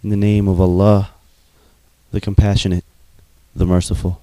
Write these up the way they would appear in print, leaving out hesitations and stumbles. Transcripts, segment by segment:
In the name of Allah, the Compassionate, the Merciful.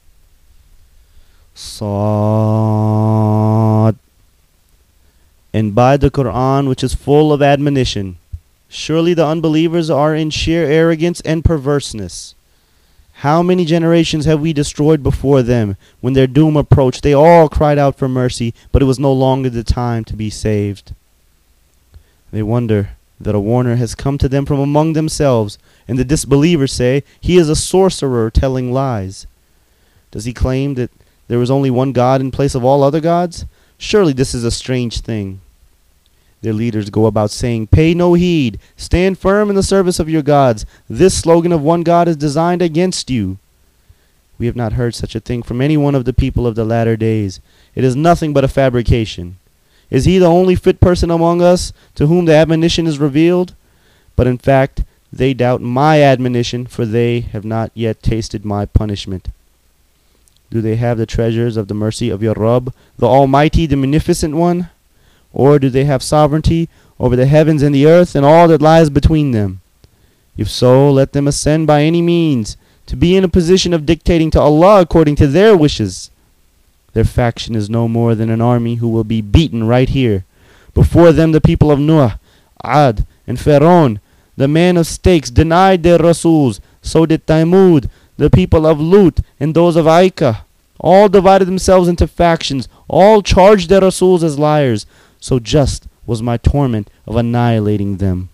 Sad. And by the Quran, which is full of admonition, surely the unbelievers are in sheer arrogance and perverseness. How many generations have we destroyed before them? When their doom approached, they all cried out for mercy, but it was no longer the time to be saved. They wonder that a warner has come to them from among themselves, and the disbelievers say, he is a sorcerer telling lies. Does he claim that there is only one God in place of all other gods? Surely this is a strange thing. Their leaders go about saying, pay no heed, stand firm in the service of your gods. This slogan of one God is designed against you. We have not heard such a thing from any one of the people of the latter days. It is nothing but a fabrication. Is he the only fit person among us to whom the admonition is revealed? But in fact, they doubt my admonition, for they have not yet tasted my punishment. Do they have the treasures of the mercy of your Rabb, the Almighty, the Munificent One? Or do they have sovereignty over the heavens and the earth and all that lies between them? If so, let them ascend by any means, to be in a position of dictating to Allah according to their wishes. Their faction is no more than an army who will be beaten right here. Before them the people of Nuh, Ad, and Pharaoh, the man of stakes, denied their Rasuls. So did Thamud, the people of Lut, and those of Aika. All divided themselves into factions. All charged their Rasuls as liars. So just was my torment of annihilating them.